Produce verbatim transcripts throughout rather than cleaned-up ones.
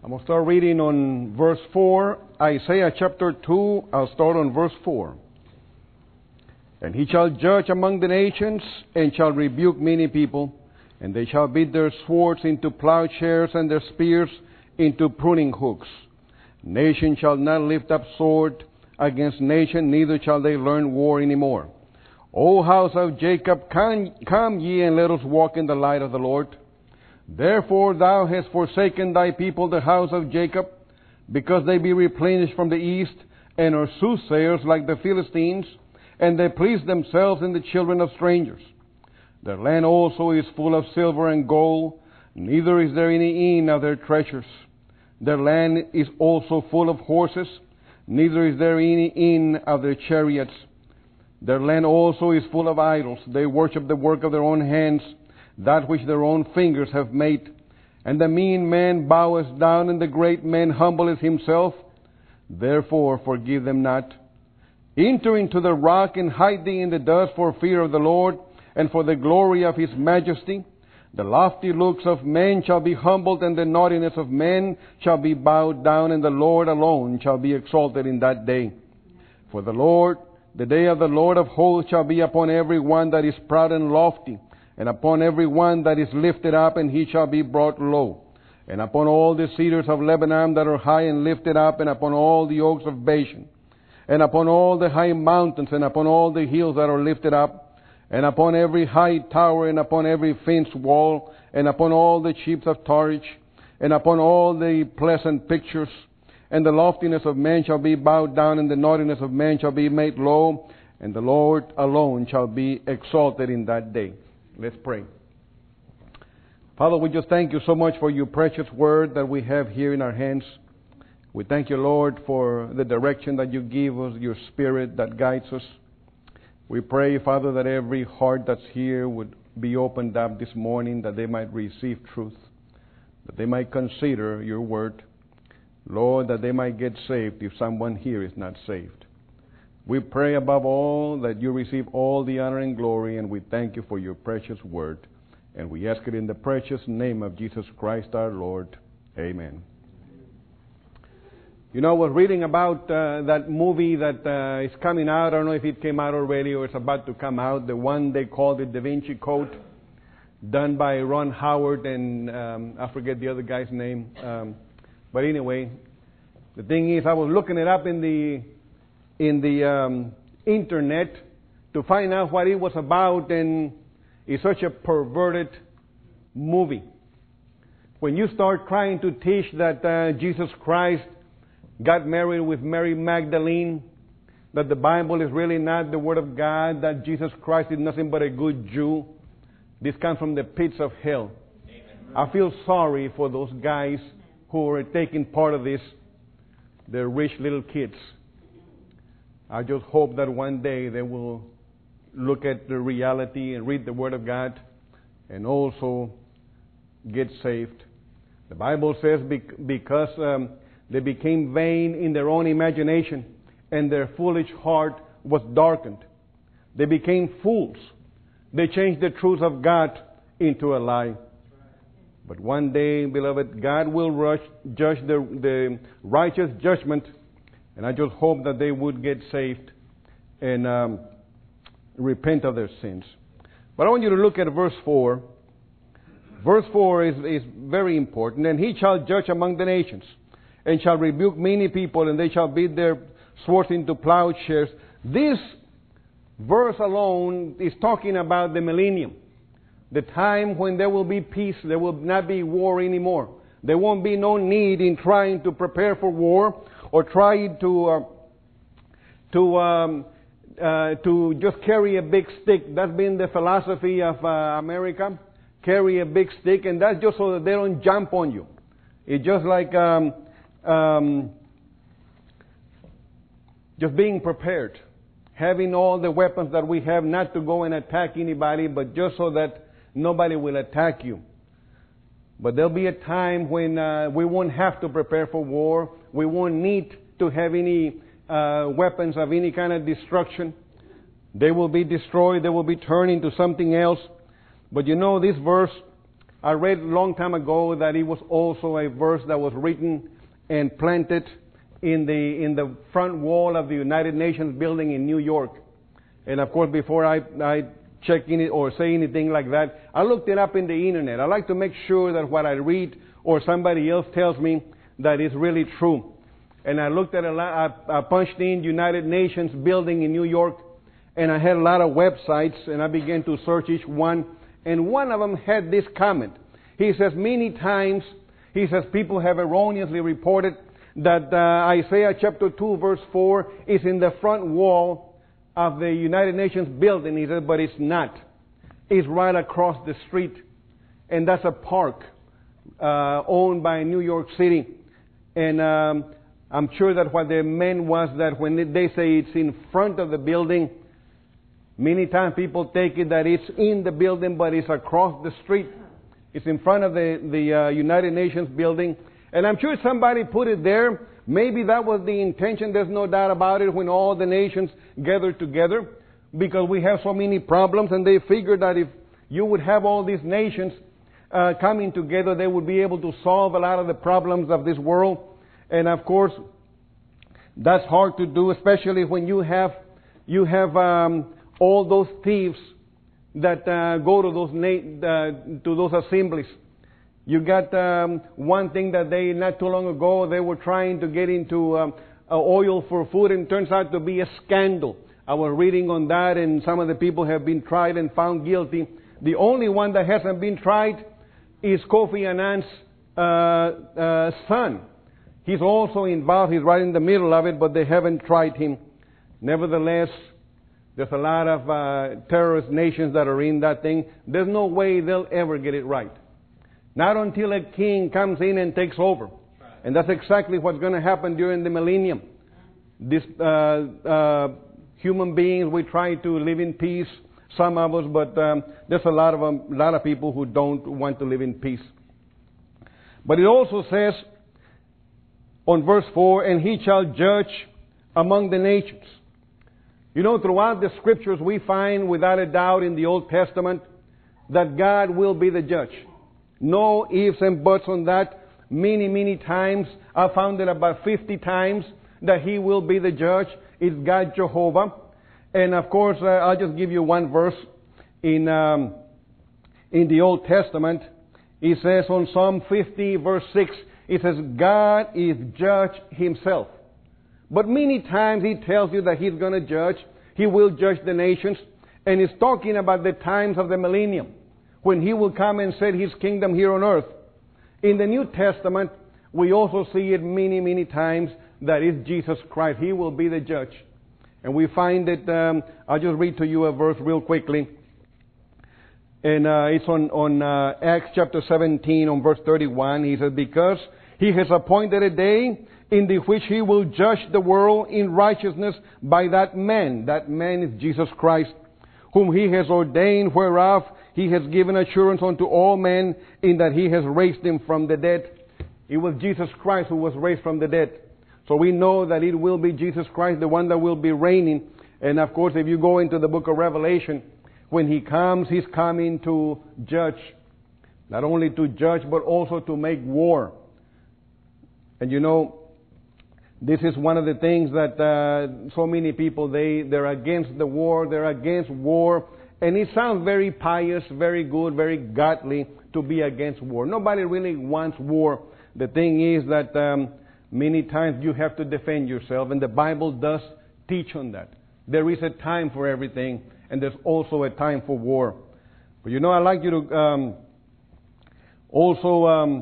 I'm going to start reading on verse four, Isaiah chapter two. I'll start on verse four. And he shall judge among the nations, and shall rebuke many people, and they shall beat their swords into plowshares, and their spears into pruning hooks. Nation shall not lift up sword against nation, neither shall they learn war any more. O house of Jacob, come, come ye, and let us walk in the light of the Lord. Therefore thou hast forsaken thy people, the house of Jacob, because they be replenished from the east, and are soothsayers like the Philistines, and they please themselves in the children of strangers. Their land also is full of silver and gold, neither is there any end of their treasures. Their land is also full of horses, neither is there any end of their chariots. Their land also is full of idols. They worship the work of their own hands, that which their own fingers have made. And the mean man boweth down, and the great man humbleth himself. Therefore forgive them not. Enter into the rock, and hide thee in the dust for fear of the Lord, and for the glory of His majesty. The lofty looks of men shall be humbled, and the naughtiness of men shall be bowed down, and the Lord alone shall be exalted in that day. For the Lord, the day of the Lord of hosts shall be upon every one that is proud and lofty, and upon every one that is lifted up, and he shall be brought low. And upon all the cedars of Lebanon that are high and lifted up, and upon all the oaks of Bashan, and upon all the high mountains, and upon all the hills that are lifted up, and upon every high tower, and upon every fenced wall, and upon all the chiefs of Tarshish, and upon all the pleasant pictures. And the loftiness of man shall be bowed down, and the naughtiness of man shall be made low, and the Lord alone shall be exalted in that day. Let's pray. Father, we just thank you so much for your precious word that we have here in our hands. We thank you, Lord, for the direction that you give us, your Spirit that guides us. We pray, Father, that every heart that's here would be opened up this morning, that they might receive truth, that they might consider your word. Lord, that they might get saved if someone here is not saved. We pray above all that you receive all the honor and glory, and we thank you for your precious word. And we ask it in the precious name of Jesus Christ our Lord. Amen. You know, I was reading about uh, that movie that uh, is coming out. I don't know if it came out already or it's about to come out. The one they called it Da Vinci Code, done by Ron Howard and um, I forget the other guy's name. Um, but anyway, the thing is, I was looking it up in the in the um, internet to find out what it was about, and it's such a perverted movie. When you start trying to teach that uh, Jesus Christ got married with Mary Magdalene, that the Bible is really not the Word of God, that Jesus Christ is nothing but a good Jew, this comes from the pits of hell. Amen. I feel sorry for those guys who are taking part of this. They're rich little kids. I just hope that one day they will look at the reality and read the Word of God and also get saved. The Bible says because um, they became vain in their own imagination, and their foolish heart was darkened. They became fools. They changed the truth of God into a lie. But one day, beloved, God will rush, judge the, the righteous judgment, and I just hope that they would get saved and um, repent of their sins. But I want you to look at verse four. Verse four is, is very important. And he shall judge among the nations, and shall rebuke many people, and they shall beat their swords into plowshares. This verse alone is talking about the millennium, the time when there will be peace, there will not be war anymore. There won't be no need in trying to prepare for war or try to uh, to um, uh, to just carry a big stick. That's been the philosophy of uh, America. Carry a big stick, and that's just so that they don't jump on you. It's just like um, um, just being prepared, having all the weapons that we have, not to go and attack anybody, but just so that nobody will attack you. But there'll be a time when uh, we won't have to prepare for war. We won't need to have any uh, weapons of any kind of destruction. They will be destroyed. They will be turned into something else. But you know, this verse I read a long time ago that it was also a verse that was written and planted in the in the front wall of the United Nations building in New York. And of course, before I, I check in it or say anything like that, I looked it up in the internet. I like to make sure that what I read or somebody else tells me that is really true. And I looked at a lot, I, I punched in United Nations building in New York, and I had a lot of websites, and I began to search each one. And one of them had this comment. He says, many times, he says, people have erroneously reported that uh, Isaiah chapter two verse four is in the front wall of the United Nations building. He says, but it's not. It's right across the street. And that's a park uh, owned by New York City. And um, I'm sure that what they meant was that when they say it's in front of the building, many times people take it that it's in the building, but it's across the street. It's in front of the, the uh, United Nations building. And I'm sure somebody put it there. Maybe that was the intention. There's no doubt about it when all the nations gathered together, because we have so many problems, and they figured that if you would have all these nations uh, coming together, they would be able to solve a lot of the problems of this world. And of course, that's hard to do, especially when you have you have um, all those thieves that uh, go to those na- uh, to those assemblies. You got um, one thing that they, not too long ago, they were trying to get into um, uh, oil for food, and it turns out to be a scandal. I was reading on that, and some of the people have been tried and found guilty. The only one that hasn't been tried is Kofi Annan's uh, uh, son. He's also involved. He's right in the middle of it, but they haven't tried him. Nevertheless, there's a lot of uh, terrorist nations that are in that thing. There's no way they'll ever get it right. Not until a king comes in and takes over. And that's exactly what's going to happen during the millennium. This uh, uh, human beings, we try to live in peace, some of us, but um, there's a lot of um, lot of people who don't want to live in peace. But it also says on verse four, and he shall judge among the nations. You know, throughout the scriptures we find without a doubt in the Old Testament that God will be the judge. No ifs and buts on that. Many, many times. I found it about fifty times that He will be the judge. It's God Jehovah. And of course, uh, I'll just give you one verse in um, in the Old Testament. It says on Psalm fifty verse six, it says, God is judge Himself. But many times He tells you that He's going to judge. He will judge the nations. And He's talking about the times of the millennium, when He will come and set His kingdom here on earth. In the New Testament, we also see it many, many times that it's Jesus Christ. He will be the judge. And we find that, um, I'll just read to you a verse real quickly. And uh, it's on, on uh, Acts chapter seventeen, on verse thirty-one. He says, because He has appointed a day in the which He will judge the world in righteousness by that man. That man is Jesus Christ, whom He has ordained, whereof He has given assurance unto all men, in that He has raised Him from the dead. It was Jesus Christ who was raised from the dead. So we know that it will be Jesus Christ, the one that will be reigning. And of course, if you go into the book of Revelation, when He comes, He's coming to judge. Not only to judge, but also to make war. And you know, this is one of the things that uh, so many people, they, they're against the war, they're against war. And it sounds very pious, very good, very godly to be against war. Nobody really wants war. The thing is that um, many times you have to defend yourself, and the Bible does teach on that. There is a time for everything, and there's also a time for war. But you know, I'd like you to um, also... Um,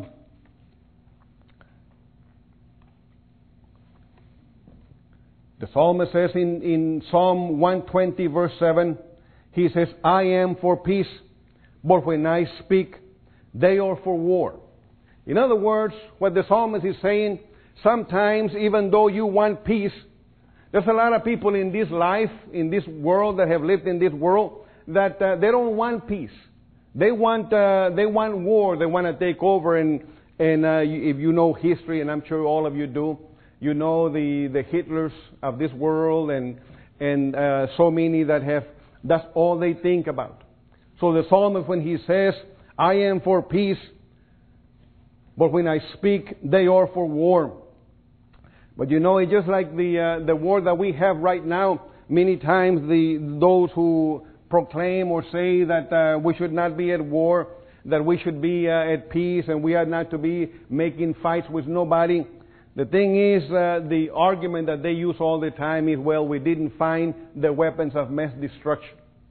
The psalmist says in, in Psalm one twenty verse seven, he says, I am for peace, but when I speak, they are for war. In other words, what the psalmist is saying, sometimes even though you want peace, there's a lot of people in this life, in this world, that have lived in this world, that uh, they don't want peace. They want uh, they want war. They want to take over. And, and uh, if you know history, and I'm sure all of you do, you know the, the Hitlers of this world, and and uh, so many that have, that's all they think about. So the psalmist, when he says, I am for peace, but when I speak, they are for war. But you know, it's just like the uh, the war that we have right now. Many times the those who proclaim or say that uh, we should not be at war, that we should be uh, at peace, and we are not to be making fights with nobody. The thing is, uh, the argument that they use all the time is, well, we didn't find the weapons of mass destruction.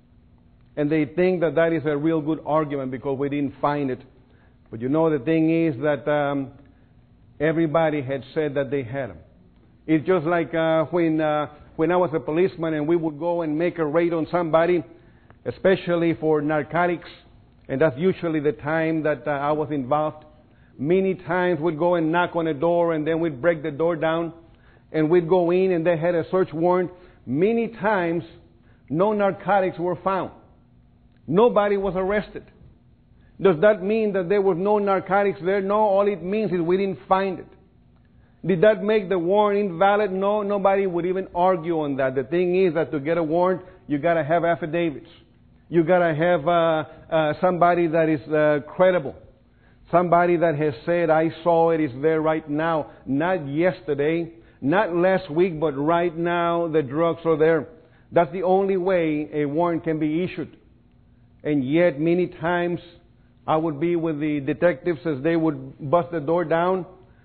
And they think that that is a real good argument because we didn't find it. But you know, the thing is that um, everybody had said that they had them. It's just like uh, when uh, when I was a policeman and we would go and make a raid on somebody, especially for narcotics, and that's usually the time that uh, I was involved. Many times we'd go and knock on a door and then we'd break the door down and we'd go in and they had a search warrant. Many times no narcotics were found. Nobody was arrested. Does that mean that there was no narcotics there? No, all it means is we didn't find it. Did that make the warrant invalid? No, nobody would even argue on that. The thing is that to get a warrant, you got to have affidavits. You got to have uh, uh, somebody that is uh, credible. Somebody that has said, I saw it, it's there right now. Not yesterday, not last week, but right now the drugs are there. That's the only way a warrant can be issued. And yet many times I would be with the detectives as they would bust the door down,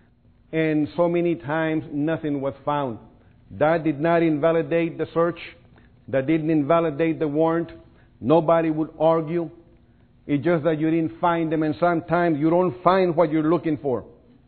and so many times nothing was found. That did not invalidate the search. That didn't invalidate the warrant. Nobody would argue. It's just that you didn't find them, and sometimes you don't find what you're looking for.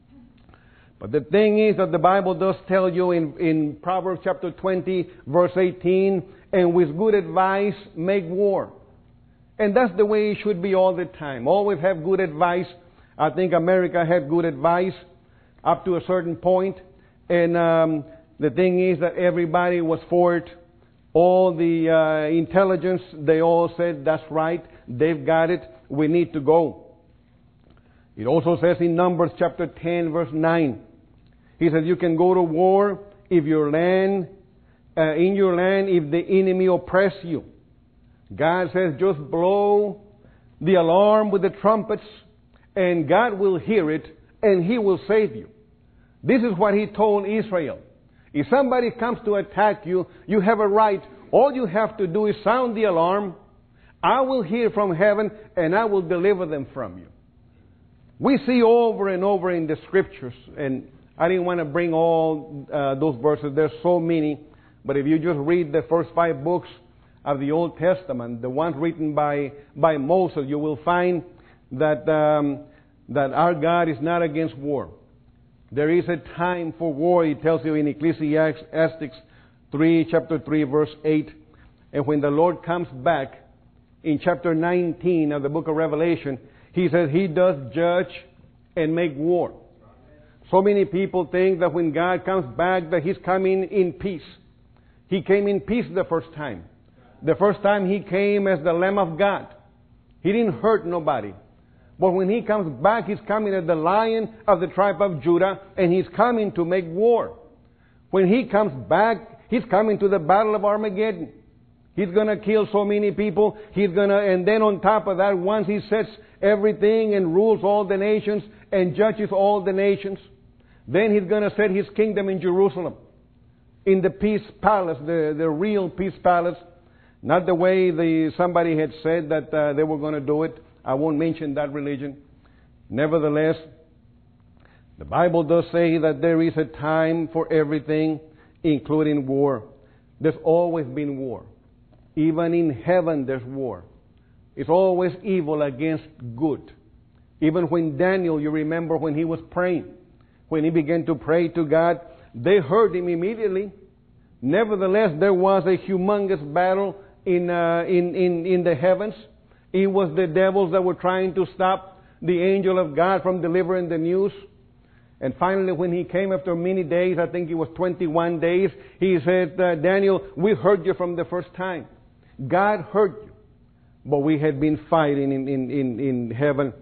But the thing is that the Bible does tell you in, in Proverbs chapter twenty, verse eighteen, and with good advice make war. And that's the way it should be all the time. Always have good advice. I think America had good advice up to a certain point. And um, the thing is that everybody was for it. All the uh, intelligence, they all said, that's right. They've got it. We need to go. It also says in Numbers chapter ten, verse nine. He says, you can go to war if your land, uh, in your land, if the enemy oppress you. God says, just blow the alarm with the trumpets, and God will hear it, and He will save you. This is what He told Israel. If somebody comes to attack you, you have a right. All you have to do is sound the alarm. I will hear from heaven, and I will deliver them from you. We see over and over in the Scriptures, and I didn't want to bring all uh, those verses. There's so many. But if you just read the first five books of the Old Testament, the ones written by, by Moses, you will find that, um, that our God is not against war. There is a time for war. He tells you in Ecclesiastes three, chapter three, verse eight. And when the Lord comes back, in chapter nineteen of the book of Revelation, He says He does judge and make war. So many people think that when God comes back that He's coming in peace. He came in peace the first time. The first time He came as the Lamb of God. He didn't hurt nobody. But when He comes back, He's coming as the Lion of the tribe of Judah, and He's coming to make war. When He comes back, He's coming to the battle of Armageddon. He's going to kill so many people. He's going to, and then on top of that, once He sets everything and rules all the nations and judges all the nations, then He's going to set His kingdom in Jerusalem, in the peace palace, the, the real peace palace. Not the way the somebody had said that uh, they were going to do it. I won't mention that religion. Nevertheless, the Bible does say that there is a time for everything, including war. There's always been war. Even in heaven there's war. It's always evil against good. Even when Daniel, you remember when he was praying, when he began to pray to God, they heard him immediately. Nevertheless, there was a humongous battle in, uh, in, in, in the heavens. It was the devils that were trying to stop the angel of God from delivering the news. And finally, when he came after many days, I think it was twenty-one days, he said, uh, Daniel, we heard you from the first time. God heard you. But we had been fighting in, in, in, in heaven.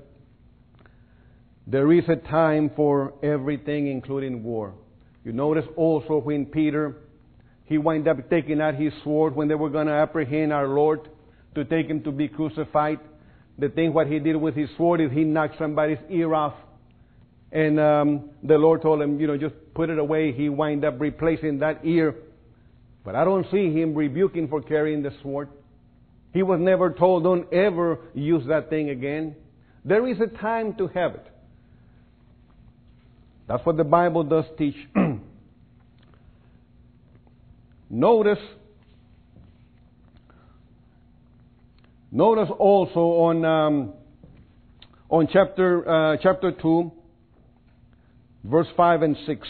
There is a time for everything, including war. You notice also when Peter, he wound up taking out his sword when they were going to apprehend our Lord to take Him to be crucified. The thing what he did with his sword is he knocked somebody's ear off. And um, the Lord told him, you know, just put it away. He wound up replacing that ear. But I don't see him rebuking for carrying the sword. He was never told, don't ever use that thing again. There is a time to have it. That's what the Bible does teach. Notice, notice also on um, on chapter uh, chapter two, verse five and six.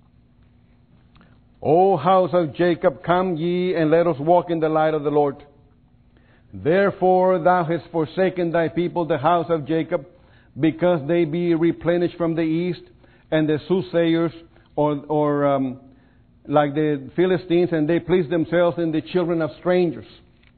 O house of Jacob, come ye and let us walk in the light of the Lord. Therefore thou hast forsaken thy people, the house of Jacob, because they be replenished from the east, and the soothsayers, or or um, like the Philistines, and they please themselves in the children of strangers.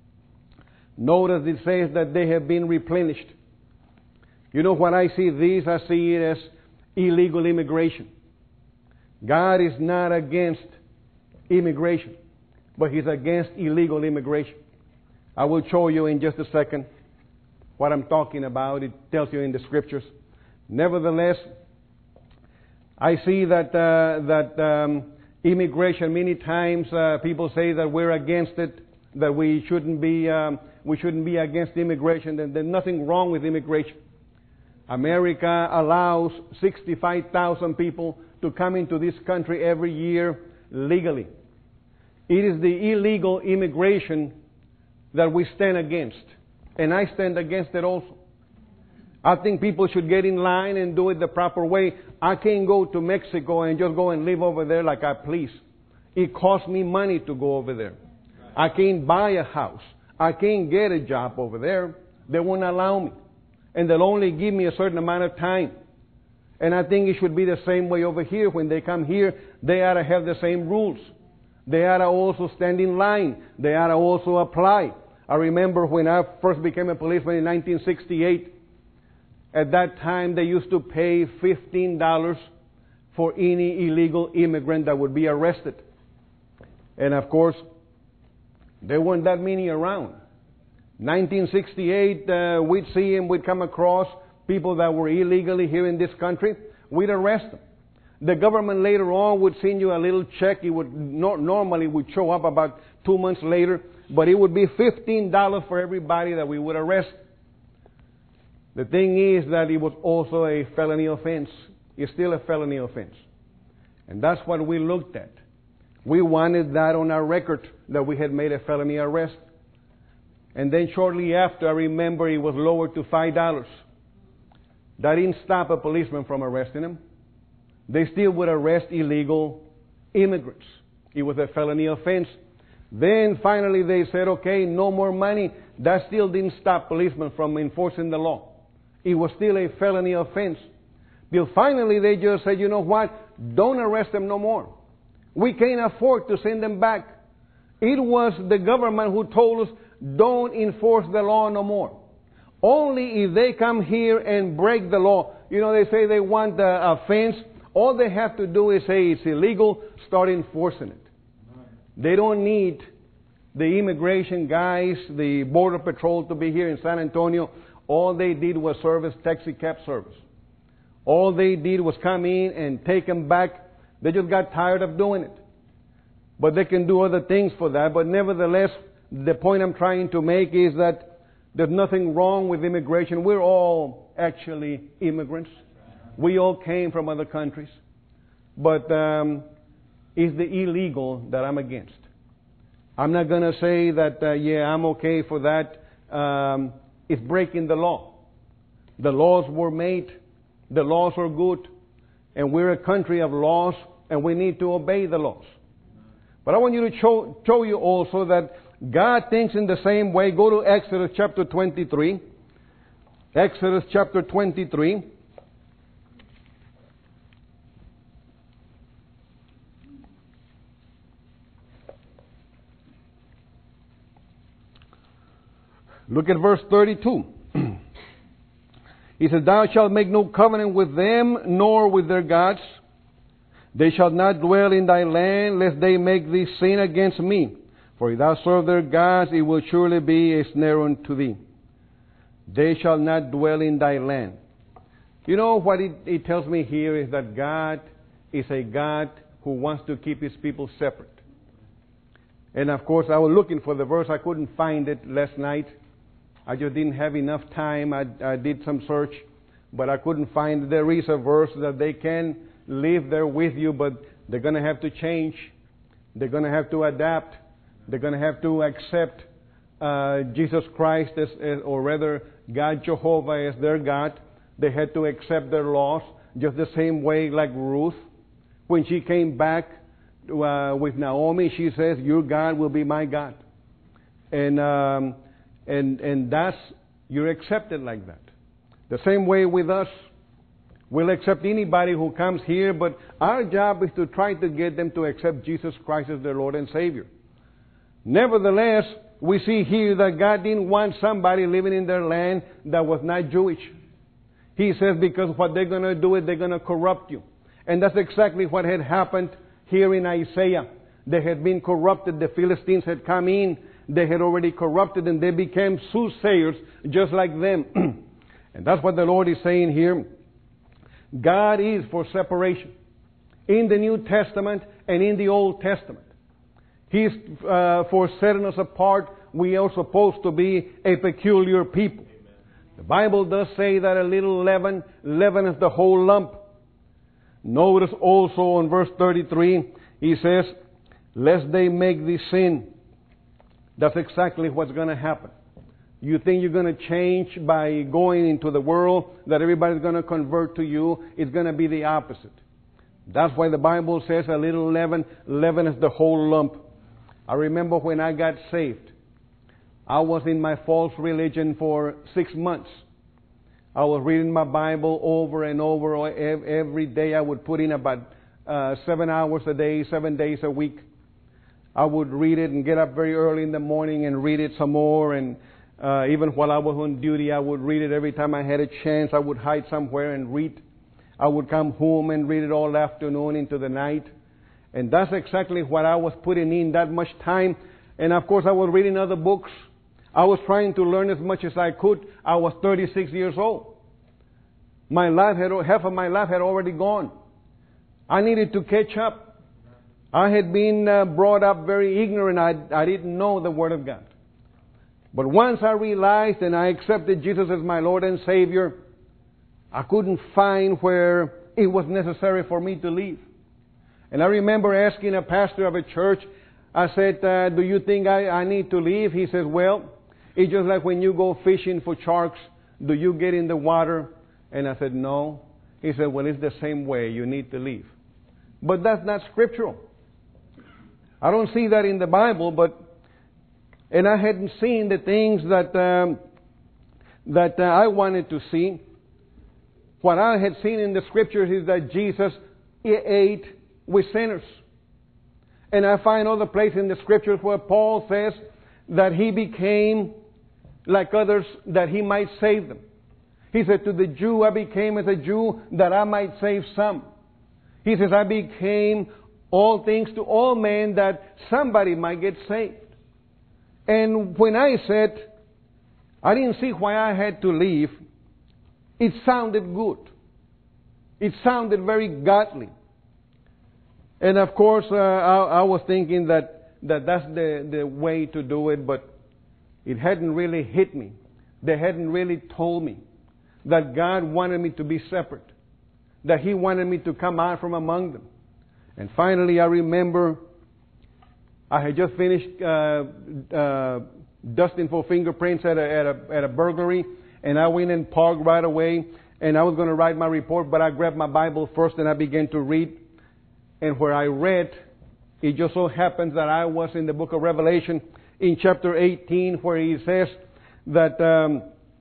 Notice it says that they have been replenished. You know, when I see these, I see it as illegal immigration. God is not against immigration, but He's against illegal immigration. I will show you in just a second what I'm talking about. It tells you in the Scriptures. Nevertheless, I see that uh, that um, immigration, many times uh, people say that we're against it, that we shouldn't be um, we shouldn't be against immigration. And there's nothing wrong with immigration. America allows sixty-five thousand people to come into this country every year legally. It is the illegal immigration that we stand against, and I stand against it also. I think people should get in line and do it the proper way. I can't go to Mexico and just go and live over there like I please. It costs me money to go over there. I can't buy a house. I can't get a job over there. They won't allow me. And they'll only give me a certain amount of time. And I think it should be the same way over here. When they come here, they ought to have the same rules. They ought to also stand in line. They ought to also apply. I remember when I first became a policeman in nineteen sixty-eight, at that time they used to pay fifteen dollars for any illegal immigrant that would be arrested. And of course, there weren't that many around. nineteen sixty-eight, uh, we'd see and we'd come across people that were illegally here in this country. We'd arrest them. The government later on would send you a little check. It would no, normally would show up about two months later, but it would be fifteen dollars for everybody that we would arrest. The thing is that it was also a felony offense. It's still a felony offense. And that's what we looked at. We wanted that on our record, that we had made a felony arrest. And then shortly after, I remember it was lowered to five dollars. That didn't stop a policeman from arresting him. They still would arrest illegal immigrants. It was a felony offense. Then finally they said, okay, no more money. That still didn't stop policemen from enforcing the law. It was still a felony offense. Till finally they just said, you know what? Don't arrest them no more. We can't afford to send them back. It was the government who told us, don't enforce the law no more. Only if they come here and break the law. You know, they say they want a fence. All they have to do is say it's illegal, start enforcing it. They don't need the immigration guys, the border patrol to be here in San Antonio. All they did was service taxi cab service. All they did was come in and take them back. They just got tired of doing it. But they can do other things for that. But nevertheless, the point I'm trying to make is that there's nothing wrong with immigration. We're all actually immigrants. We all came from other countries. But um, it's the illegal that I'm against. I'm not going to say that, uh, yeah, I'm okay for that. Um, it's breaking the law. The laws were made. The laws are good. And we're a country of laws, and we need to obey the laws. But I want you to show, show you also that God thinks in the same way. Go to Exodus chapter twenty-three. Exodus chapter twenty-three. Look at verse thirty-two. He said, thou shalt make no covenant with them, nor with their gods. They shall not dwell in thy land, lest they make thee sin against me. For if thou serve their gods, it will surely be a snare unto thee. They shall not dwell in thy land. You know what it, it tells me here is that God is a God who wants to keep His people separate. And of course, I was looking for the verse. I couldn't find it last night. I just didn't have enough time. I, I did some search, but I couldn't find it. There is a verse that they can live there with you, but they're going to have to change. They're going to have to adapt. They're going to have to accept uh, Jesus Christ, as, as, or rather God Jehovah as their God. They had to accept their laws, just the same way like Ruth. When she came back uh, with Naomi, she says, your God will be my God. And, um, and, and that's, you're accepted like that. The same way with us. We'll accept anybody who comes here, but our job is to try to get them to accept Jesus Christ as their Lord and Savior. Nevertheless, we see here that God didn't want somebody living in their land that was not Jewish. He says because what they're going to do is they're going to corrupt you. And that's exactly what had happened here in Isaiah. They had been corrupted. The Philistines had come in. They had already corrupted and they became soothsayers just like them. And that's what the Lord is saying here. God is for separation. In the New Testament and in the Old Testament. He's uh, for setting us apart. We are supposed to be a peculiar people. The Bible does say that a little leaven leaveneth the whole lump. Notice also in verse thirty-three, he says, lest they make thee sin. That's exactly what's going to happen. You think you're going to change by going into the world, that everybody's going to convert to you. It's going to be the opposite. That's why the Bible says a little leaven leaveneth the whole lump. I remember when I got saved. I was in my false religion for six months. I was reading my Bible over and over. Every day I would put in about uh, seven hours a day, seven days a week. I would read it and get up very early in the morning and read it some more. And uh, even while I was on duty, I would read it every time I had a chance. I would hide somewhere and read. I would come home and read it all afternoon into the night. And that's exactly what I was putting in, that much time. And of course I was reading other books. I was trying to learn as much as I could. I was thirty-six years old. My life had, half of my life had already gone. I needed to catch up. I had been uh, brought up very ignorant. I, I didn't know the Word of God. But once I realized and I accepted Jesus as my Lord and Savior, I couldn't find where it was necessary for me to leave. And I remember asking a pastor of a church, I said, uh, do you think I, I need to leave? He says, well, it's just like when you go fishing for sharks, do you get in the water? And I said, no. He said, well, it's the same way. You need to leave. But that's not scriptural. I don't see that in the Bible, but, and I hadn't seen the things that, um, that uh, I wanted to see. What I had seen in the scriptures is that Jesus ate with sinners. And I find other places in the scriptures where Paul says that he became like others that he might save them. He said, to the Jew I became as a Jew that I might save some. He says, I became all things to all men that somebody might get saved. And when I said, I didn't see why I had to leave, it sounded good. It sounded very godly. And of course, uh, I, I was thinking that, that that's the, the way to do it, but it hadn't really hit me. They hadn't really told me that God wanted me to be separate, that He wanted me to come out from among them. And finally, I remember I had just finished uh, uh, dusting for fingerprints at a, at a, at a burglary, and I went and parked right away, and I was going to write my report, but I grabbed my Bible first and I began to read. And where I read, it just so happens that I was in the book of Revelation in chapter eighteen, where he says that, um,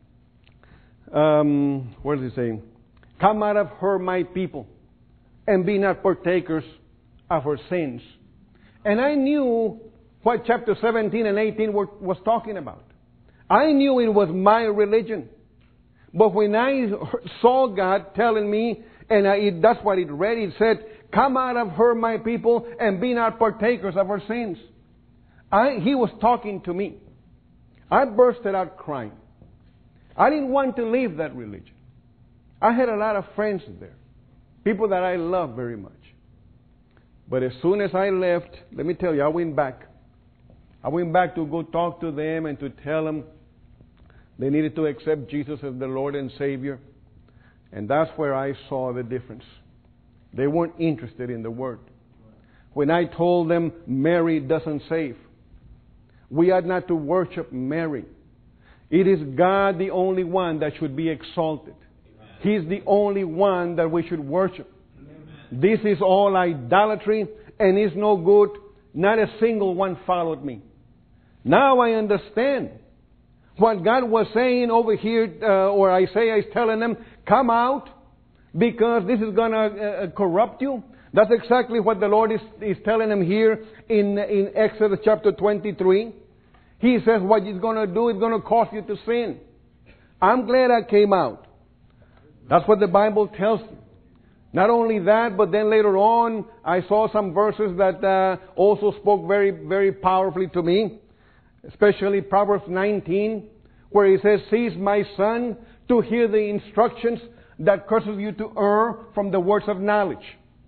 um, what does he say? Come out of her, my people, and be not partakers of her sins. And I knew what chapter seventeen and eighteen were, was talking about. I knew it was my religion. But when I saw God telling me, and I, it, that's what it read, it said, come out of her, my people, and be not partakers of her sins. I, he was talking to me. I bursted out crying. I didn't want to leave that religion. I had a lot of friends there, people that I love very much. But as soon as I left, let me tell you, I went back. I went back to go talk to them and to tell them they needed to accept Jesus as the Lord and Savior. And that's where I saw the difference. They weren't interested in the Word. When I told them Mary doesn't save, we are not to worship Mary. It is God the only one that should be exalted. Amen. He is the only one that we should worship. Amen. This is all idolatry and is no good. Not a single one followed me. Now I understand what God was saying over here, uh, or Isaiah is telling them, come out because this is going to uh, corrupt you. That's exactly what the Lord is, is telling them here in, in Exodus chapter twenty-three. He says what He's going to do is going to cause you to sin. I'm glad I came out. That's what the Bible tells me. Not only that, but then later on, I saw some verses that uh, also spoke very, very powerfully to me. Especially Proverbs nineteen, where He says, cease, my son, to hear the instructions that causes you to err from the words of knowledge.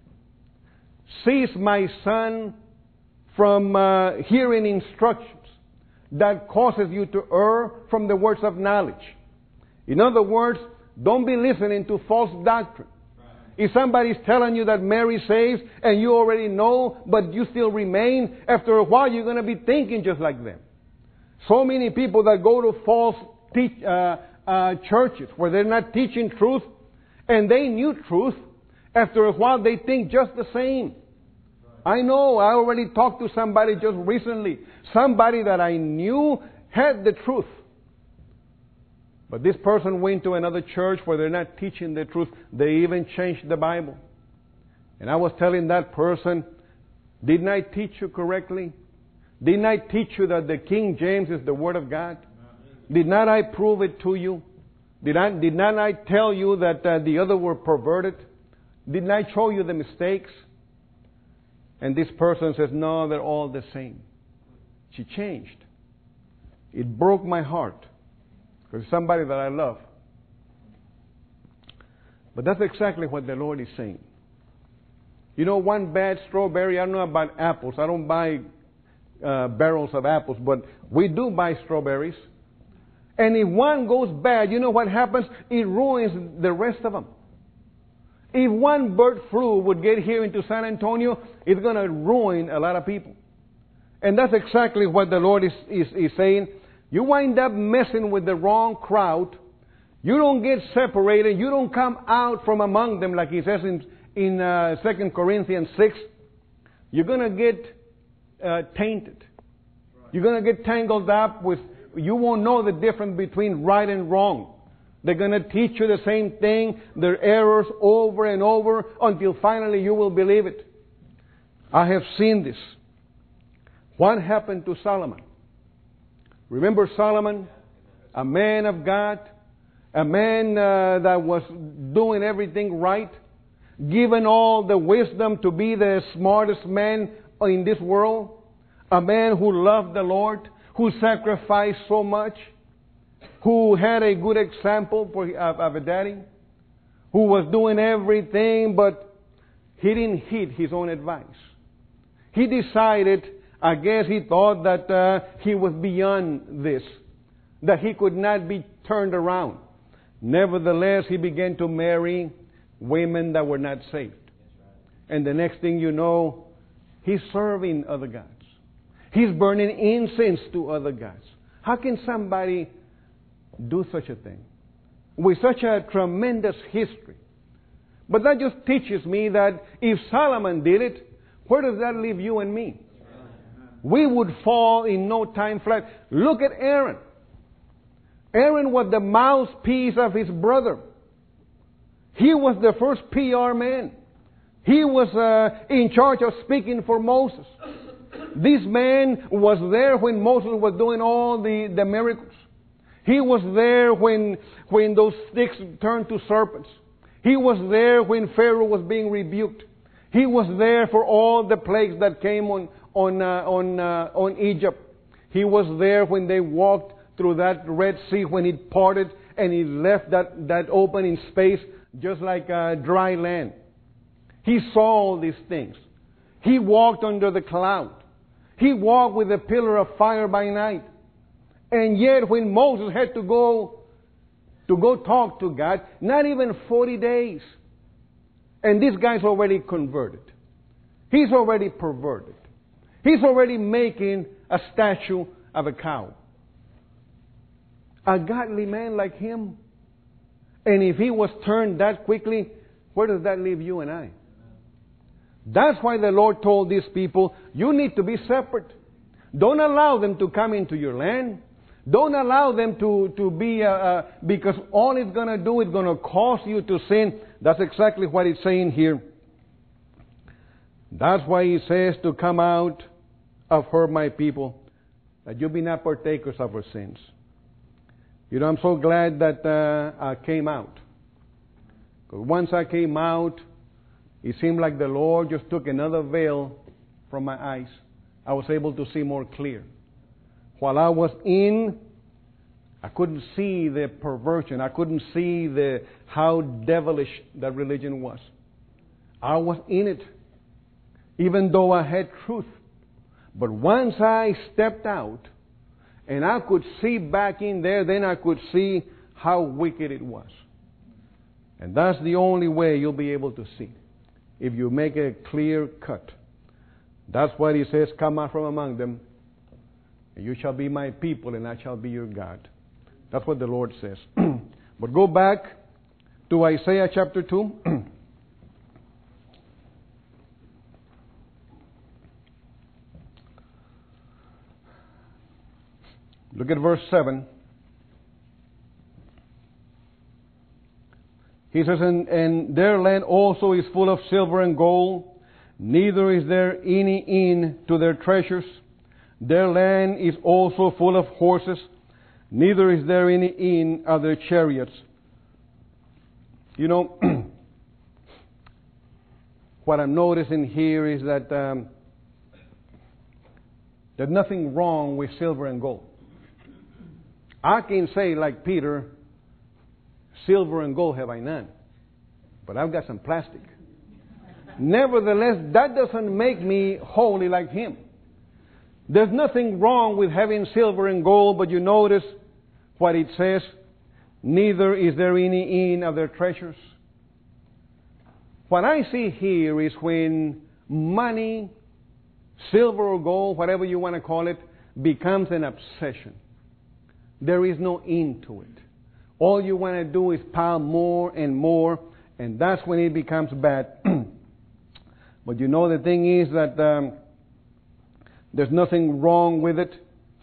Cease, my son, from uh, hearing instructions that causes you to err from the words of knowledge. In other words, don't be listening to false doctrine. If somebody's telling you that Mary saves and you already know, but you still remain, after a while you're going to be thinking just like them. So many people that go to false teach, uh, uh, churches where they're not teaching truth, and they knew truth. After a while, they think just the same. I know. I already talked to somebody just recently. Somebody that I knew had the truth. But this person went to another church where they're not teaching the truth. They even changed the Bible. And I was telling that person, didn't I teach you correctly? Didn't I teach you that the King James is the Word of God? Did not I prove it to you? Did, I, did not I tell you that uh, the other were perverted? Didn't I show you the mistakes? And this person says, no, they're all the same. She changed. It broke my heart. Because it's somebody that I love. But that's exactly what the Lord is saying. You know, one bad strawberry, I don't know about apples. I don't buy uh, barrels of apples, but we do buy strawberries. And if one goes bad, you know what happens? It ruins the rest of them. If one bird flu would get here into San Antonio, it's going to ruin a lot of people. And that's exactly what the Lord is, is, is saying. You wind up messing with the wrong crowd. You don't get separated. You don't come out from among them, like He says in, in uh, Second Corinthians six. You're going to get uh, tainted. You're going to get tangled up with... You won't know the difference between right and wrong. They're going to teach you the same thing, their errors over and over, until finally you will believe it. I have seen this. What happened to Solomon? Remember Solomon? A man of God. A man uh, that was doing everything right. Given all the wisdom to be the smartest man in this world. A man who loved the Lord. Who sacrificed so much. Who had a good example for, of, of a daddy. Who was doing everything, but he didn't heed his own advice. He decided, I guess he thought that uh, he was beyond this. That he could not be turned around. Nevertheless, he began to marry women that were not saved. And the next thing you know, he's serving other gods. He's burning incense to other gods. How can somebody do such a thing? With such a tremendous history. But that just teaches me that if Solomon did it, where does that leave you and me? We would fall in no time flat. Look at Aaron. Aaron was the mouthpiece of his brother. He was the first P R man. He was uh, in charge of speaking for Moses. This man was there when Moses was doing all the, the miracles. He was there when, when those sticks turned to serpents. He was there when Pharaoh was being rebuked. He was there for all the plagues that came on, on, uh, on, uh, on Egypt. He was there when they walked through that Red Sea, when it parted and He left that, that open in space just like uh, dry land. He saw all these things. He walked under the cloud. He walked with a pillar of fire by night. And yet when Moses had to go to go talk to God, not even forty days. And this guy's already converted. He's already perverted. He's already making a statue of a cow. A godly man like him. And if he was turned that quickly, where does that leave you and I? That's why the Lord told these people, you need to be separate. Don't allow them to come into your land. Don't allow them to, to be, uh, uh, because all it's going to do is going to cause you to sin. That's exactly what it's saying here. That's why He says to come out of her, my people, that you be not partakers of her sins. You know, I'm so glad that uh, I came out. Because once I came out, it seemed like the Lord just took another veil from my eyes. I was able to see more clear. While I was in, I couldn't see the perversion. I couldn't see the how devilish that religion was. I was in it, even though I had truth. But once I stepped out, and I could see back in there, then I could see how wicked it was. And that's the only way you'll be able to see, if you make a clear cut. That's why He says, come out from among them, and you shall be my people, and I shall be your God. That's what the Lord says. But go back to Isaiah chapter two. Look at verse seven. He says, and, and their land also is full of silver and gold, neither is there any end to their treasures. Their land is also full of horses, neither is there any end of their chariots. You know, what I'm noticing here is that um, there's nothing wrong with silver and gold. I can say like Peter, silver and gold have I none, but I've got some plastic. Nevertheless, that doesn't make me holy like him. There's nothing wrong with having silver and gold, but you notice what it says, neither is there any end of their treasures. What I see here is when money, silver or gold, whatever you want to call it, becomes an obsession. There is no end to it. All you want to do is pile more and more, and that's when it becomes bad. But you know, the thing is that um, there's nothing wrong with it.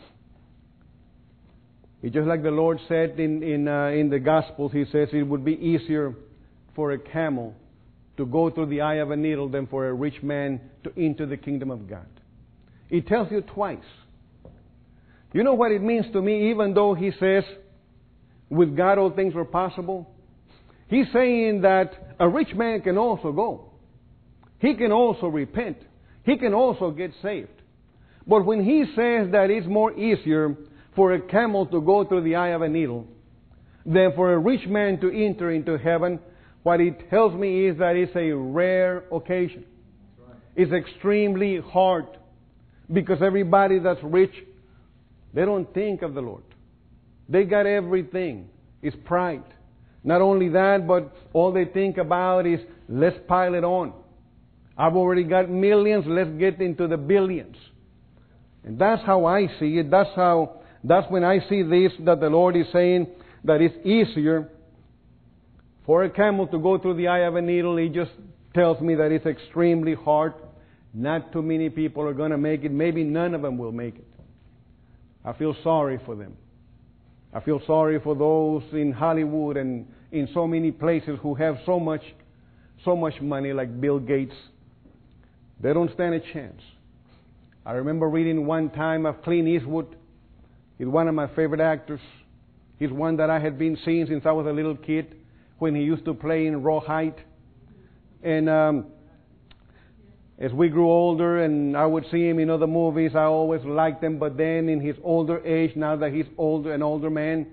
It's just like the Lord said in in, uh, in the Gospels. He says it would be easier for a camel to go through the eye of a needle than for a rich man to enter the kingdom of God. It tells you twice. You know what it means to me, even though He says, with God all things are possible? He's saying that a rich man can also go. He can also repent. He can also get saved. But when He says that it's more easier for a camel to go through the eye of a needle than for a rich man to enter into heaven, what it tells me is that it's a rare occasion. It's extremely hard. Because everybody that's rich, they don't think of the Lord. They got everything. It's pride. Not only that, but all they think about is, let's pile it on. I've already got millions, let's get into the billions. And that's how I see it. That's how, that's when I see this, that the Lord is saying that it's easier for a camel to go through the eye of a needle. He just tells me that it's extremely hard. Not too many people are going to make it. Maybe none of them will make it. I feel sorry for them. I feel sorry for those in Hollywood and in so many places who have so much, so much money, like Bill Gates. They don't stand a chance. I remember reading one time of Clint Eastwood. He's one of my favorite actors. He's one that I had been seeing since I was a little kid, when he used to play in Rawhide. And um, as we grew older and I would see him in other movies, I always liked him. But then in his older age, now that he's older, an older man,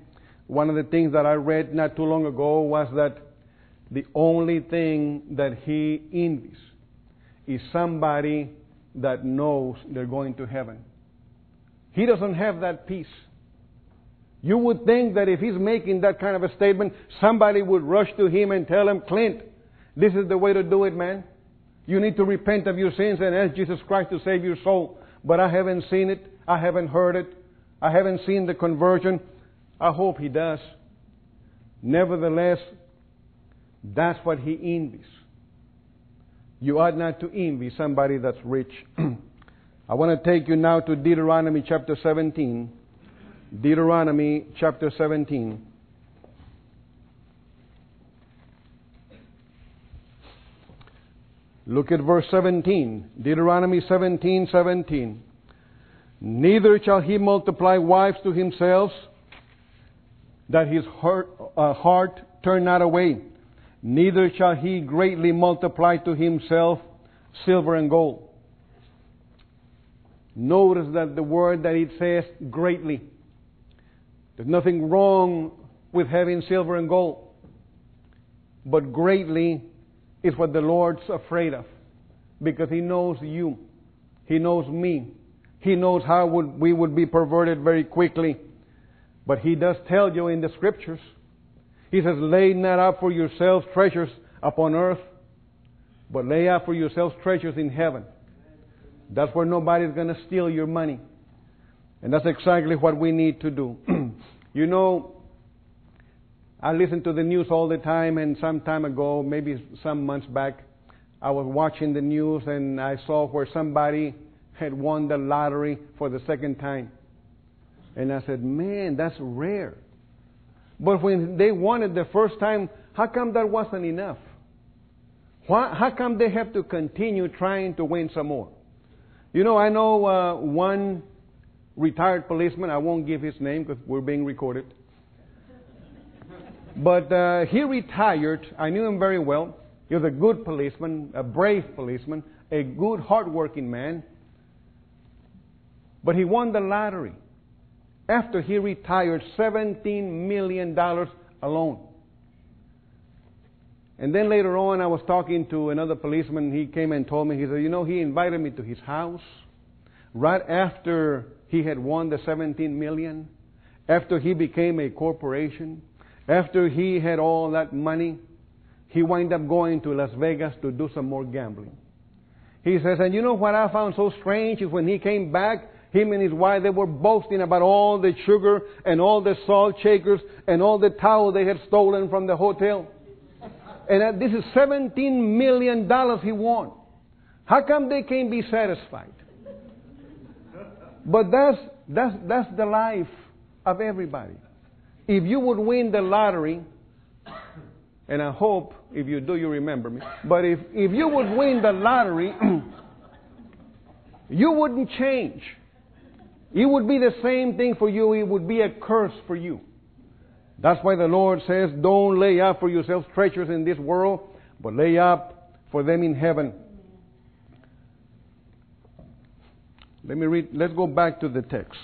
One of the things that I read not too long ago was that the only thing that he envies is somebody that knows they're going to heaven. He doesn't have that peace. You would think that if he's making that kind of a statement, somebody would rush to him and tell him, Clint, this is the way to do it, man. You need to repent of your sins and ask Jesus Christ to save your soul. But I haven't seen it. I haven't heard it. I haven't seen the conversion. I hope he does. Nevertheless, that's what he envies. You ought not to envy somebody that's rich. I want to take you now to Deuteronomy chapter seventeen. Deuteronomy chapter seventeen. Look at verse seventeen. Deuteronomy seventeen, seventeen. Neither shall he multiply wives to himself, that his heart, uh, heart turn not away. Neither shall he greatly multiply to himself silver and gold. Notice that the word that it says greatly. There's nothing wrong with having silver and gold. But greatly is what the Lord's afraid of. Because He knows you. He knows me. He knows how would, we would be perverted very quickly. But He does tell you in the Scriptures. He says, lay not up for yourselves treasures upon earth, but lay up for yourselves treasures in heaven. That's where nobody's going to steal your money. And that's exactly what we need to do. You know, I listen to the news all the time, and some time ago, maybe some months back, I was watching the news and I saw where somebody had won the lottery for the second time. And I said, man, that's rare. But when they won it the first time, how come that wasn't enough? Why, how come they have to continue trying to win some more? You know, I know uh, one retired policeman. I won't give his name because we're being recorded. But uh, he retired. I knew him very well. He was a good policeman, a brave policeman, a good, hard-working man. But he won the lottery. After he retired, seventeen million dollars alone. And then later on, I was talking to another policeman. He came and told me, he said, you know, he invited me to his house right after he had won the seventeen million dollars, after he became a corporation, after he had all that money. He wound up going to Las Vegas to do some more gambling. He says, and you know what I found so strange is when he came back, him and his wife, they were boasting about all the sugar and all the salt shakers and all the towel they had stolen from the hotel. And this is seventeen million dollars he won. How come they can't be satisfied? But that's, that's, that's the life of everybody. If you would win the lottery, and I hope if you do, you remember me. But if, if you would win the lottery, you wouldn't change. It would be the same thing for you. It would be a curse for you. That's why the Lord says, don't lay up for yourselves treasures in this world, but lay up for them in heaven. Let me read. Let's go back to the text.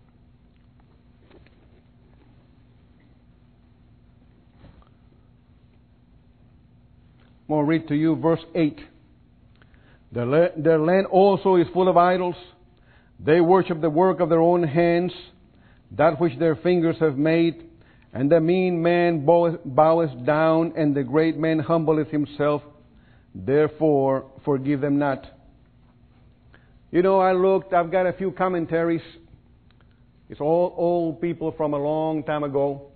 I'm going to read to you verse eight. Their, la- their land also is full of idols. They worship the work of their own hands, that which their fingers have made. And the mean man boweth, boweth down, and the great man humbleth himself. Therefore, forgive them not. You know, I looked, I've got a few commentaries. It's all old people from a long time ago.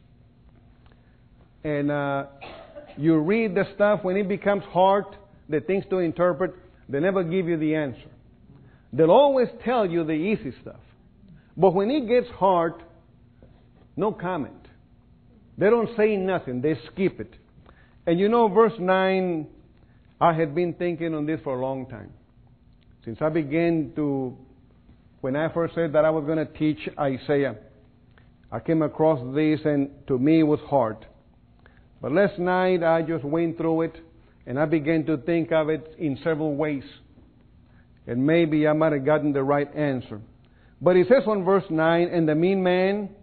And uh, you read the stuff, when it becomes hard, the things to interpret, they never give you the answer. They'll always tell you the easy stuff. But when it gets hard, no comment. They don't say nothing. They skip it. And you know, verse nine, I had been thinking on this for a long time. Since I began to, when I first said that I was going to teach Isaiah, I came across this and to me it was hard. But last night I just went through it and I began to think of it in several ways. And maybe I might have gotten the right answer. But it says on verse nine, and the mean man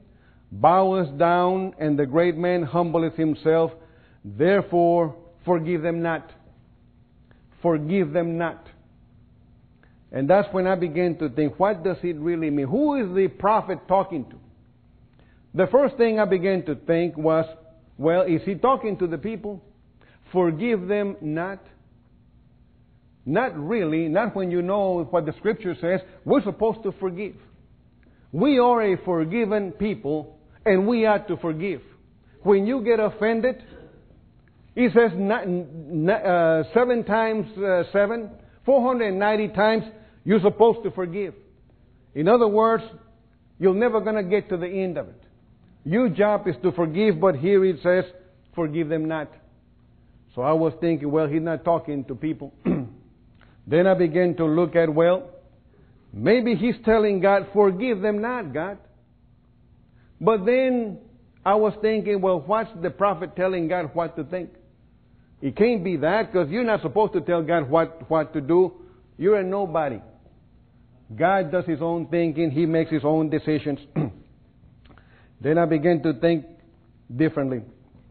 boweth down, and the great man humbleth himself. Therefore, forgive them not. Forgive them not. And that's when I began to think, what does it really mean? Who is the prophet talking to? The first thing I began to think was, well, is he talking to the people? Forgive them not. Not really, not when you know what the Scripture says. We're supposed to forgive. We are a forgiven people, and we ought to forgive. When you get offended, it says not, not, uh, seven times uh, seven, four hundred ninety times, you're supposed to forgive. In other words, you're never going to get to the end of it. Your job is to forgive, but here it says, forgive them not. So I was thinking, well, he's not talking to people. Then I began to look at, well, maybe he's telling God, forgive them not, God. But then I was thinking, well, what's the prophet telling God what to think? It can't be that, because you're not supposed to tell God what, what to do. You're a nobody. God does His own thinking. He makes His own decisions. Then I began to think differently.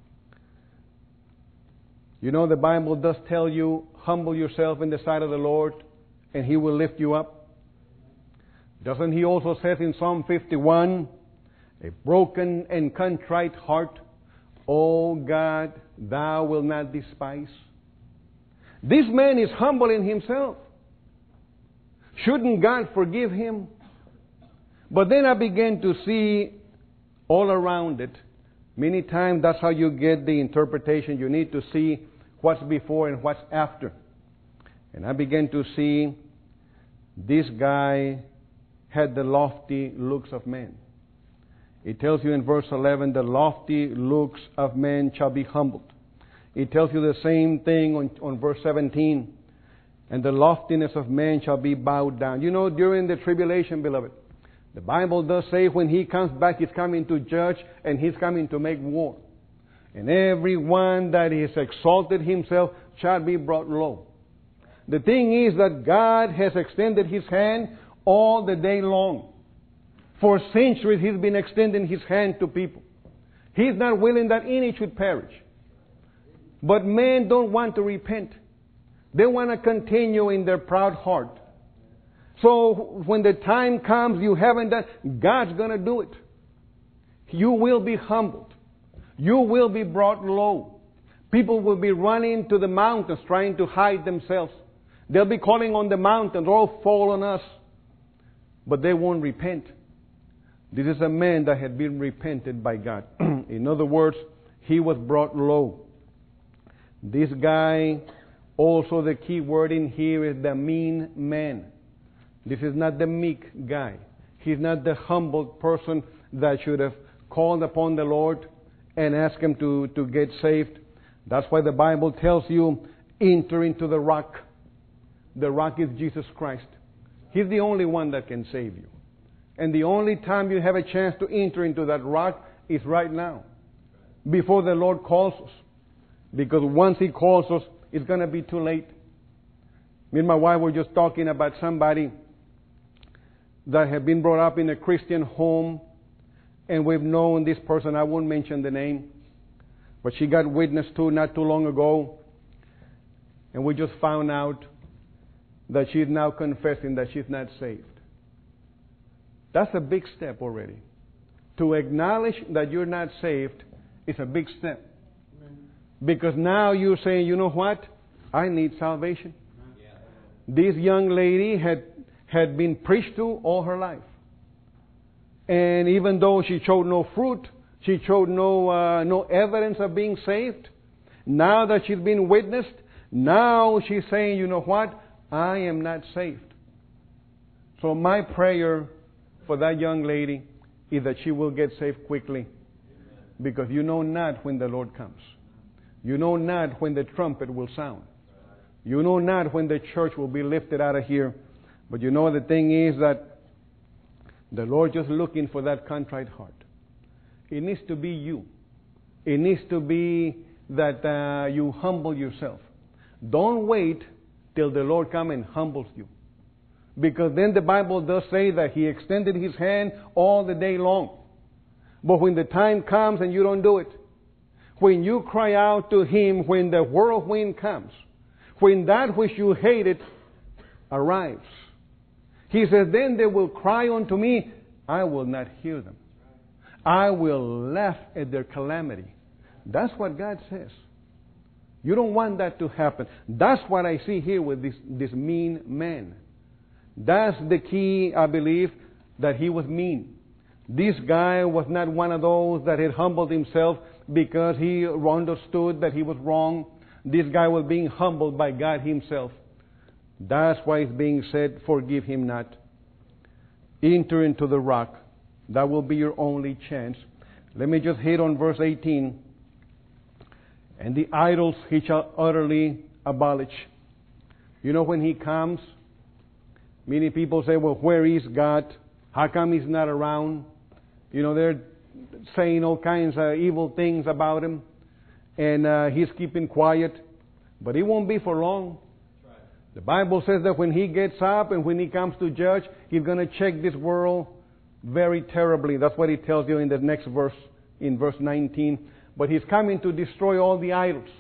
You know, the Bible does tell you, humble yourself in the sight of the Lord, and He will lift you up. Doesn't He also say in Psalm fifty-one, a broken and contrite heart, O God, Thou wilt not despise? This man is humbling himself. Shouldn't God forgive him? But then I began to see all around it. Many times that's how you get the interpretation. You need to see what's before and what's after. And I began to see this guy had the lofty looks of men. It tells you in verse eleven, the lofty looks of men shall be humbled. It tells you the same thing on, on verse seventeen. And the loftiness of men shall be bowed down. You know, during the tribulation, beloved, the Bible does say when He comes back, He's coming to judge and He's coming to make war. And everyone that is exalted himself shall be brought low. The thing is that God has extended His hand all the day long. For centuries He's been extending His hand to people. He's not willing that any should perish. But men don't want to repent. They want to continue in their proud heart. So when the time comes, you haven't done, God's going to do it. You will be humbled. You will be brought low. People will be running to the mountains trying to hide themselves. They'll be calling on the mountains, oh, fall on us. But they won't repent. This is a man that had been repented by God. In other words, he was brought low. This guy, also the key word in here is the mean man. This is not the meek guy. He's not the humble person that should have called upon the Lord and asked Him to, to get saved. That's why the Bible tells you, enter into the rock. The rock is Jesus Christ. He's the only one that can save you. And the only time you have a chance to enter into that rock is right now, before the Lord calls us. Because once He calls us, it's going to be too late. Me and my wife were just talking about somebody that had been brought up in a Christian home, and we've known this person. I won't mention the name, but she got witnessed to not too long ago, and we just found out that she's now confessing that she's not saved. That's a big step already. To acknowledge that you're not saved is a big step. Because now you're saying, you know what? I need salvation. Yeah. This young lady had, had been preached to all her life. And even though she showed no fruit, she showed no, uh, no evidence of being saved, now that she's been witnessed, now she's saying, you know what? I am not saved. So my prayer for that young lady is that she will get saved quickly. Because you know not when the Lord comes. You know not when the trumpet will sound. You know not when the church will be lifted out of here. But you know the thing is that the Lord just looking for that contrite heart. It needs to be you. It needs to be that uh, you humble yourself. Don't wait till the Lord comes and humbles you. Because then the Bible does say that He extended His hand all the day long. But when the time comes and you don't do it, when you cry out to Him, when the whirlwind comes, when that which you hated arrives, He says, then they will cry unto me, I will not hear them. I will laugh at their calamity. That's what God says. You don't want that to happen. That's what I see here with this, this mean man. That's the key, I believe, that he was mean. This guy was not one of those that had humbled himself because he understood that he was wrong. This guy was being humbled by God Himself. That's why it's being said, forgive him not. Enter into the rock. That will be your only chance. Let me just hit on verse eighteen. And the idols He shall utterly abolish. You know, when He comes, many people say, well, where is God? How come He's not around? You know, they're saying all kinds of evil things about Him. And uh, He's keeping quiet. But it won't be for long. The Bible says that when He gets up and when He comes to judge, He's going to check this world very terribly. That's what He tells you in the next verse, in verse nineteen. But He's coming to destroy all the idols.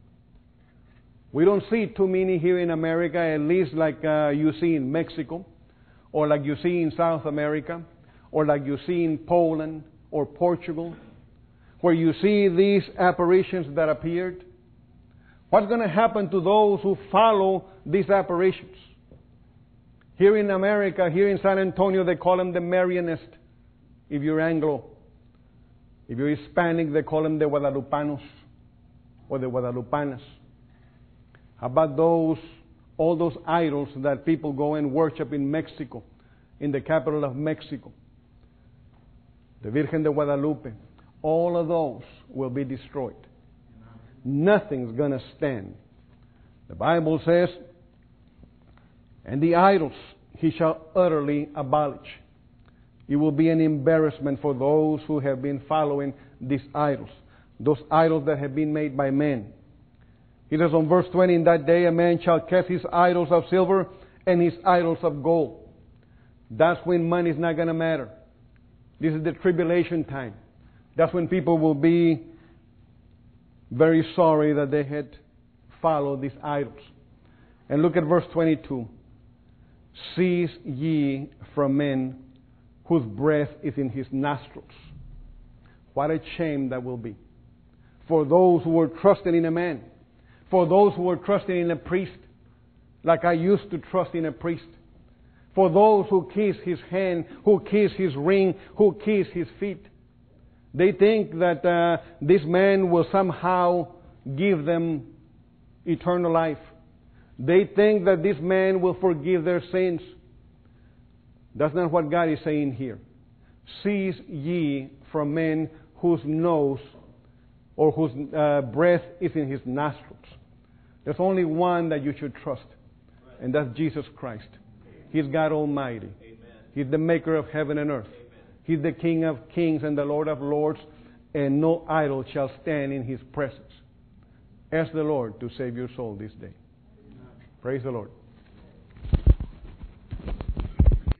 We don't see too many here in America, at least like uh, you see in Mexico, or like you see in South America, or like you see in Poland or Portugal, where you see these apparitions that appeared. What's going to happen to those who follow these apparitions? Here in America, here in San Antonio, they call them the Marianist, if you're Anglo. If you're Hispanic, they call them the Guadalupanos or the Guadalupanas. How about those, all those idols that people go and worship in Mexico, in the capital of Mexico? The Virgen de Guadalupe. All of those will be destroyed. Nothing's going to stand. The Bible says, and the idols He shall utterly abolish. It will be an embarrassment for those who have been following these idols. Those idols that have been made by men. He says on verse twenty, in that day a man shall cast his idols of silver and his idols of gold. That's when money is not going to matter. This is the tribulation time. That's when people will be very sorry that they had followed these idols. And look at verse twenty-two. Cease ye from men whose breath is in his nostrils. What a shame that will be. For those who were trusting in a man. For those who were trusting in a priest. Like I used to trust in a priest. For those who kiss his hand, who kiss his ring, who kiss his feet. They think that uh, this man will somehow give them eternal life. They think that this man will forgive their sins. That's not what God is saying here. Cease ye from men whose nose or whose uh, breath is in his nostrils. There's only one that you should trust, and that's Jesus Christ. He's God Almighty. He's the maker of heaven and earth. He's the King of kings and the Lord of lords, and no idol shall stand in His presence. Ask the Lord to save your soul this day. Praise the Lord.